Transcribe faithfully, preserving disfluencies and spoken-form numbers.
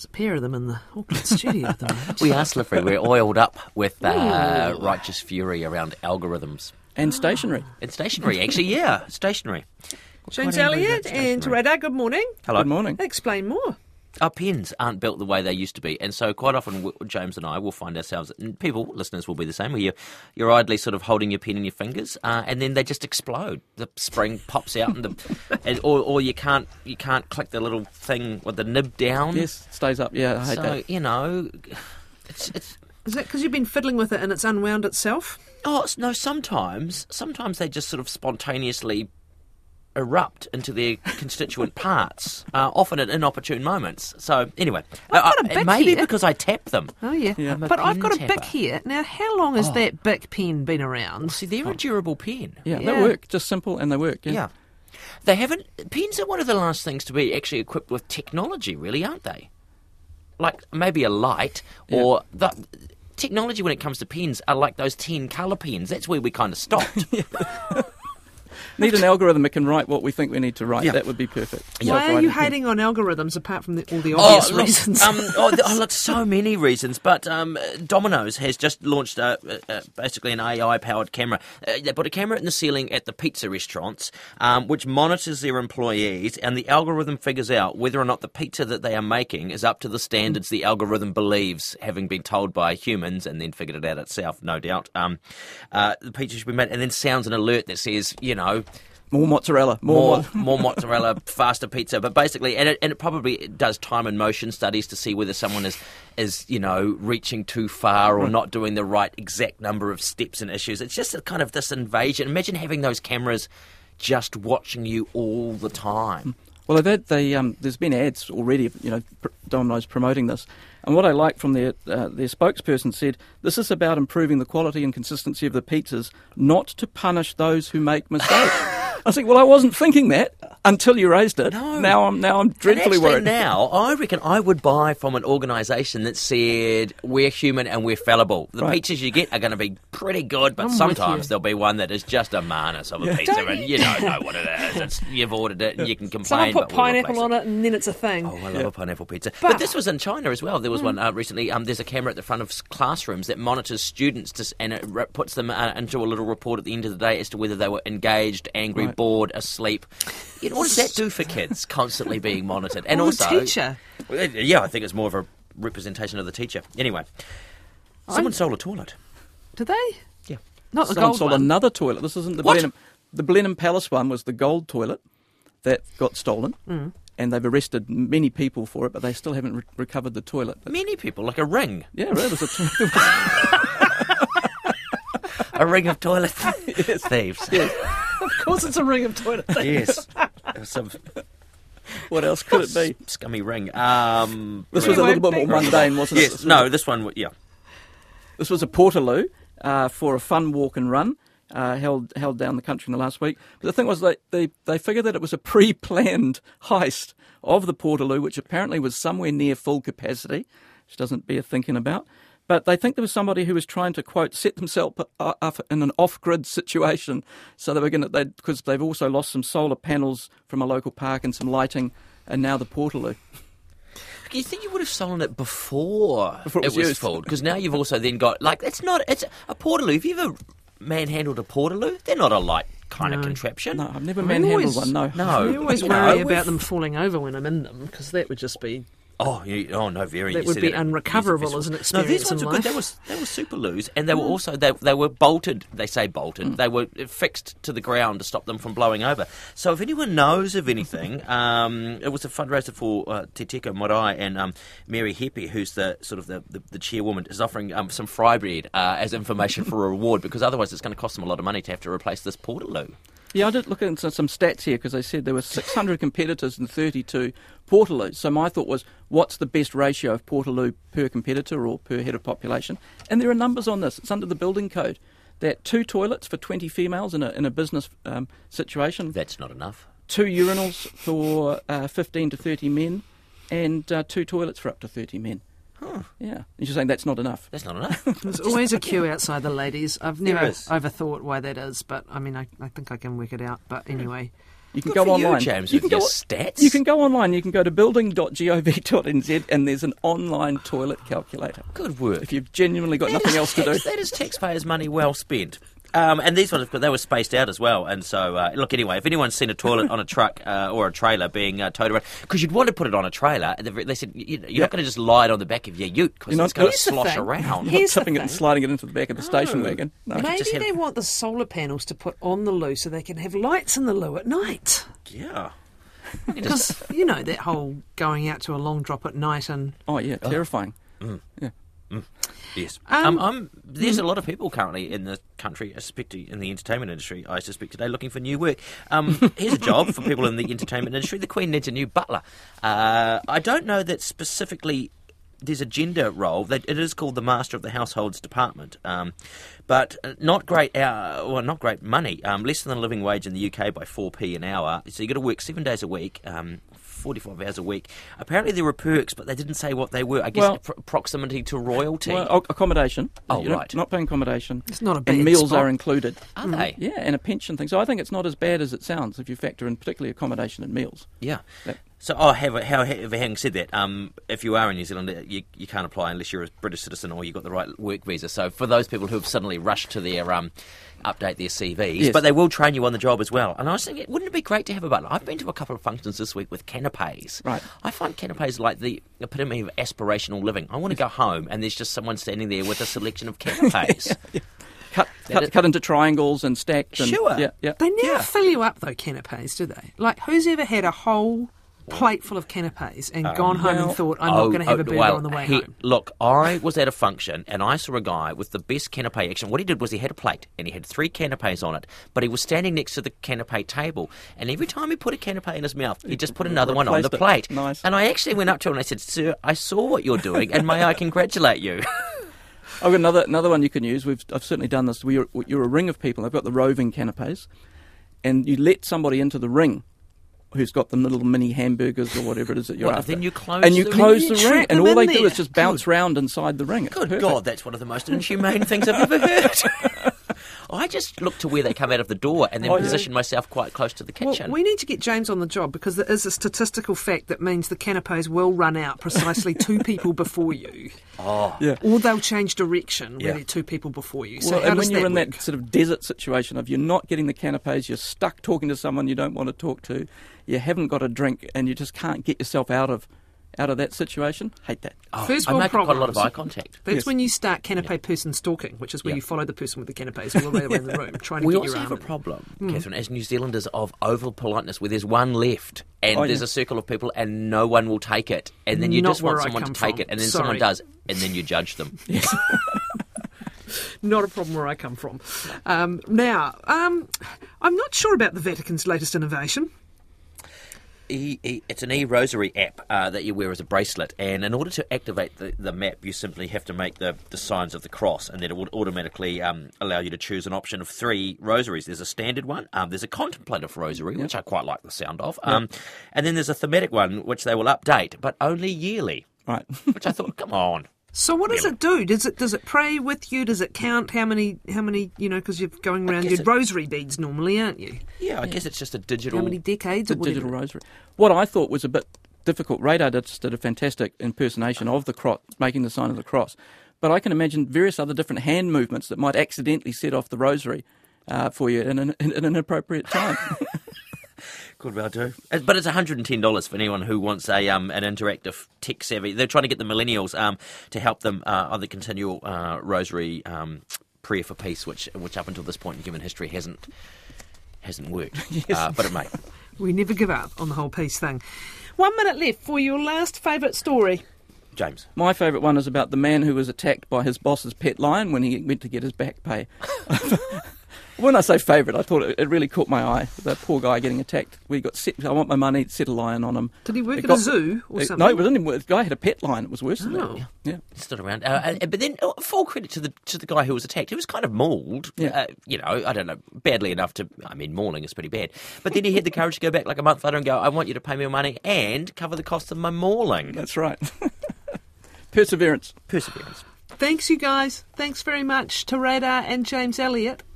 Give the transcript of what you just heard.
There's a pair of them in the Auckland studio at the moment. We are slippery. We're oiled up with uh, righteous fury around algorithms. And stationery. And stationery, actually, yeah, stationery. James Quite angry Elliott about and stationery. Radar, good morning. Hello. Good morning. Explain more. Our pens aren't built the way they used to be, and so quite often w- James and I will find ourselves, and people, listeners will be the same, where you're, you're idly sort of holding your pen in your fingers, uh, and then they just explode. The spring pops out, and the, and, or, or you can't you can't click the little thing with the nib down. Yes, stays up. Yeah, I hate so that. you know, it's it's. Is that because you've been fiddling with it and it's unwound itself? Oh s- no! Sometimes, sometimes they just sort of spontaneously erupt into their constituent parts, uh, often at inopportune moments. So anyway, I've got uh, a Bic maybe here. because I tap them. Oh, yeah. Yeah. I'm a But I've pen got a tapper. Bic here. Now, how long has Oh. that Bic pen been around? See, they're a durable pen. Yeah, Yeah. they work. Just simple, and they work. Yeah. Yeah. They haven't. Pens are one of the last things to be actually equipped with technology, really, aren't they? Like maybe a light or the technology when it comes to pens are like those ten colour pens. That's where we kind of stopped. Need an algorithm that can write what we think we need to write. Yeah. That would be perfect. Why are Self-writing you pen. hating on algorithms apart from the, all the obvious look, reasons? Um, oh, th- oh, look, so many reasons. But um, Domino's has just launched uh, uh, basically an A I-powered camera. Uh, they put a camera in the ceiling at the pizza restaurants, um, which monitors their employees, and the algorithm figures out whether or not the pizza that they are making is up to the standards the algorithm believes, having been told by humans and then figured it out itself, no doubt. Um, uh, the pizza should be made, and then sounds an alert that says, you know, More mozzarella. more More. more mozzarella, faster pizza. But basically, and it, and it probably does time and motion studies to see whether someone is, is you know, reaching too far or not doing the right exact number of steps and issues. It's just a kind of this invasion. Imagine having those cameras just watching you all the time. Well, they've had, they, um, there's been ads already, you know, pr- Domino's promoting this. And what I like from their uh, their spokesperson said, this is about improving the quality and consistency of the pizzas, not to punish those who make mistakes. I think, well, I wasn't thinking that until you raised it. No. Now I'm now I'm dreadfully and actually worried. now, I reckon I would buy from an organisation that said, we're human and we're fallible. The Right. pizzas you get are going to be pretty good, but I'm with sometimes you. there'll be one that is just a manus of a Yeah. pizza Don't and you don't know what it is. It's, you've ordered it and you can complain. Someone put but we'll pineapple replace on it and then it's a thing. Oh, I love a pineapple pizza. But, But- this was in China as well. There was one uh, recently. Um, there's a camera at the front of s- classrooms that monitors students to, s- and it re- puts them uh, into a little report at the end of the day as to whether they were engaged, angry, Right. bored, asleep. You know, what does that do for kids constantly being monitored? And Or the also, teacher. Well, it- yeah, I think it's more of a representation of the teacher. Anyway, someone I'm- stole a toilet. Did they? Yeah. Not the Someone gold sold one. another toilet. This isn't the What? Blenheim. The Blenheim Palace one was the gold toilet that got stolen, Mm. and they've arrested many people for it, but they still haven't re- recovered the toilet. But, Many people, like a ring. yeah, right, it was a t- A ring of toilet thieves. Of course it's a ring of toilet things. Yes. Some what else could it be? scummy ring. Um, This was a Anyway, little bit more back- mundane, wasn't it? yes, This was no, a- this one, w- yeah. This was a Portaloo uh, for a fun walk and run uh, held held down the country in the last week. But the thing was, they, they, they figured that it was a pre-planned heist of the Portaloo, which apparently was somewhere near full capacity, which doesn't bear thinking about. But they think there was somebody who was trying to, quote, set themselves up up in an off-grid situation. So they were going to, because they've also lost some solar panels from a local park and some lighting, and now the Portaloo. You think you would have stolen it before, Before it was was used. full? Because now you've also then got, like, it's not, it's a Portaloo. Have you ever manhandled a Portaloo? They're not a light kind of No. contraption. No, I've never We manhandled always- one, no. No. We always You worry know, about we've- them falling over when I'm in them, because that would just be... Oh, you, oh no, very. That you would said be it- unrecoverable yes, as an No, experience these ones in were good. life. They were they were super loos, and they were also they they were bolted. They say bolted. They were fixed to the ground to stop them from blowing over. So if anyone knows of anything, um, it was a fundraiser for uh, Te Teko Marae, and um, Mary Hepe, who's the sort of the, the, the chairwoman, is offering um, some fry bread uh, as information for a reward, because otherwise it's going to cost them a lot of money to have to replace this Portaloo. Yeah, I did look into some stats here because they said there were six hundred competitors and thirty-two Portaloos. So my thought was, what's the best ratio of Portaloo per competitor or per head of population? And there are numbers on this. It's under the building code that two toilets for twenty females in a in a business um, situation, That's not enough. two urinals for uh, fifteen to thirty men, and uh, two toilets for up to thirty men. Huh. Yeah, and you're saying that's not enough. That's not enough. There's always a queue outside the ladies. I've There never is. overthought why that is, but I mean, I, I think I can work it out. But anyway, You can Good go for you, online. James, you with can your go, stats. You can go online. You can go to building dot gov dot n z and there's an online toilet calculator. Good work. If you've genuinely got That nothing is else to do. tax- That is taxpayers' money well spent. Um, and these ones, they were spaced out as well. And so, uh, look, anyway, if anyone's seen a toilet on a truck uh, or a trailer being uh, towed around, because you'd want to put it on a trailer, they they said you know, you're Yeah. not going to just lie it on the back of your ute because You're it's not- going to Here's the slosh thing. around. You're not Here's the tipping it and thing. sliding it into the back of the station No. wagon. No. Maybe just have- they want the solar panels to put on the loo so they can have lights in the loo at night. Yeah. Because, you know, that whole going out to a long drop at night and... Oh, yeah, terrifying. Yeah. Yes. Um, Um, I'm, there's a lot of people currently in the country, especially in the entertainment industry, I suspect today, looking for new work. Um, here's a job for people in the entertainment industry. The Queen needs a new butler. Uh, I don't know that specifically there's a gender role. That it is called the Master of the Households Department. Um, but not great hour, well, not great money. Um, less than the living wage in the U K by four p an hour. So you've got to work seven days a week. Um, forty-five hours a week. Apparently there were perks, but they didn't say what they were. I guess Well- pro- proximity to royalty. Well, ac- accommodation. Oh, You're not- right. Not paying accommodation. It's not a bad And meals spot. are included. Are they? Yeah, and a pension thing. So I think it's not as bad as it sounds if you factor in particularly accommodation and meals. Yeah. That- So, oh, have, how, having said that, um, if you are in New Zealand, you, you can't apply unless you're a British citizen or you've got the right work visa. So for those people who have suddenly rushed to their um, update their C Vs, Yes. but they will train you on the job as well. And I was thinking, wouldn't it be great to have a butler? I've been to a couple of functions this week with canapes. Right. I find canapes like the epitome of aspirational living. I want to go home and there's just someone standing there with a selection of canapes. Cut, That cut, is- cut into triangles and stacked. And, Sure. Yeah, yeah. They never Yeah. fill you up, though, canapes, do they? Like, who's ever had a whole plate full of canapes and gone home well- and thought, I'm not going to have a burger well, on the way he- home? Look, I was at a function and I saw a guy with the best canapé action. What he did was he had a plate and he had three canapés on it, but he was standing next to the canapé table. And every time he put a canapé in his mouth, he just put another one on the Replaced it. plate. Nice. And I actually went up to him and I said, "Sir, I saw what you're doing, and may I congratulate you?" I've got another another one you can use. We've I've certainly done this. We're, you're a ring of people. I've got the roving canapes, and you let somebody into the ring who's got the little mini hamburgers or whatever it is that you're What, after. then you close and you the close ring? the You ring, trap and them all in they do there. is just bounce round inside the ring. It's Good perfect. God, that's one of the most inhumane things I've ever heard. I just look to where they come out of the door and then Oh, yeah. position myself quite close to the Well, kitchen. we need to get James on the job because there is a statistical fact that means the canapes will run out precisely two people before you, Oh, Yeah. or they'll change direction Yeah. when they're two people before you. So Well, how and does when you're that in work? that sort of desert situation of you're not getting the canapes, you're stuck talking to someone you don't want to talk to, you haven't got a drink, and you just can't get yourself out of out of that situation. Hate that. oh, First I world make quite a lot of problems. eye contact. That's Yes. when you start canapé person stalking, which is where Yeah. you follow the person with the canapes all the way around the room, trying to We get also your have arm a in. problem, Catherine, as New Zealanders of oval politeness, where there's one left and Oh, there's yeah. a circle of people and no one will take it, and then you Not just want where I someone to come take from. it, and then Sorry. someone does, and then you judge them. Not a problem where I come from. Um, now, um, I'm not sure about the Vatican's latest innovation. E, e, it's an e-rosary app uh, that you wear as a bracelet, and in order to activate the, the map, you simply have to make the, the signs of the cross, and then it will automatically um, allow you to choose an option of three rosaries. There's a standard one, um, there's a contemplative rosary, which I quite like the sound of, um, and then there's a thematic one, which they will update, but only yearly, Right. which I thought, come on. So what does it do? Does it does it pray with you? Does it count how many how many you know? Because you're going around guess your it- rosary beads normally, aren't you? Yeah, I guess it's just a digital... How many decades The or whatever? digital rosary. What I thought was a bit difficult. Radar just did a fantastic impersonation of the cross, making the sign of the cross. But I can imagine various other different hand movements that might accidentally set off the rosary uh, for you in an, in, in an appropriate time. Could well do. Uh, But it's one hundred ten dollars for anyone who wants a um, an interactive tech savvy. They're trying to get the millennials um, to help them uh, on the continual uh, rosary um, prayer for peace, which which up until this point in human history hasn't hasn't worked. uh, but it may. We never give up on the whole peace thing. One minute left for your last favourite story. James. My favourite one is about the man who was attacked by his boss's pet lion when he went to get his back pay. When I say favourite, I thought it, it really caught my eye. The poor guy getting attacked. We got set, I want my money, set a lion on him. Did he work It at got- a zoo or it- something? No, it wasn't. The guy had a pet lion. It was worse than Oh. that. Yeah. Stood around, uh, and, but then uh, full credit to the to the guy who was attacked. He was kind of mauled, Yeah. uh, you know. I don't know, badly enough to. I mean, mauling is pretty bad. But then he had the courage to go back like a month later and go, "I want you to pay me money and cover the cost of my mauling." That's right. Perseverance. Perseverance. Thanks, you guys. Thanks very much to Radar and James Elliott.